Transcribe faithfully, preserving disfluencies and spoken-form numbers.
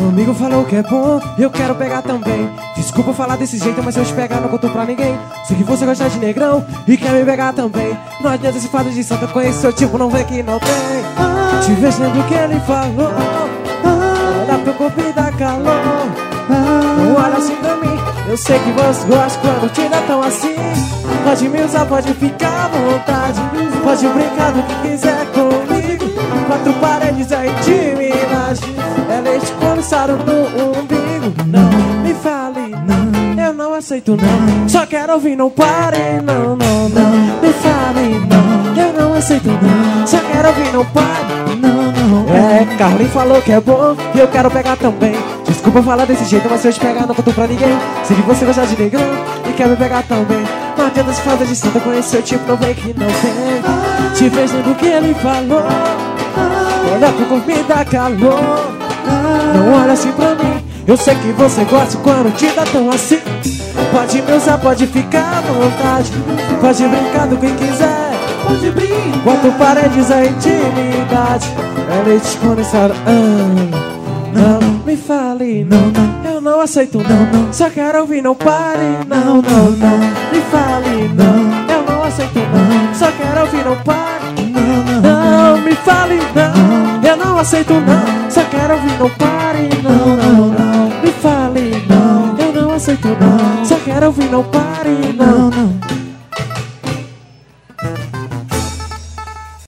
Meu amigo falou que é bom, eu quero pegar também. Desculpa falar desse jeito, mas se eu te pegar não conto pra ninguém. Sei que você gosta de negrão e quer me pegar também. Não adianta esse fato de santa, conheço seu tipo, não vê que não tem. Te vejo lembro que ele falou, olha pro corpo e dá calor. Não olha assim pra mim, eu sei que você gosta quando te dá tão assim. Pode me usar, pode ficar à vontade, pode brincar do que quiser comigo. Quatro paredes é intimidade, é leite condensado no umbigo. Não me fale, não, eu não aceito não. Só quero ouvir, não pare, não, não, não. Me fale, não, eu não aceito não. Só quero ouvir, não pare, não, não. É, Carlinhos falou que é bom e eu quero pegar também. Desculpa falar desse jeito, mas se eu te pegar não conto pra ninguém. Sei que você gosta de negrão e quer me pegar também. Não adianta se fazer de santa, conheço seu tipo, não vem que não tem. Te vejo lembro que ele falou, olha pro corpo e dá calor. Não olha assim pra mim, eu sei que você gosta quando te dá tão assim. Pode me usar, pode ficar à vontade, pode brincar do que quiser. Pode brincar. Quatro paredes é intimidade, é leite condensado. ah. Não me fale, não, não, eu não aceito, não, não. Só quero ouvir, não pare, não, não, não. Me fale, não, eu não aceito, não. Só quero ouvir, não pare, não, não. Não me fale, não, eu não aceito, não. Só quero ouvir, não pare, não, não, não. Me fale, não, eu não aceito, não. Só quero ouvir, não pare, não.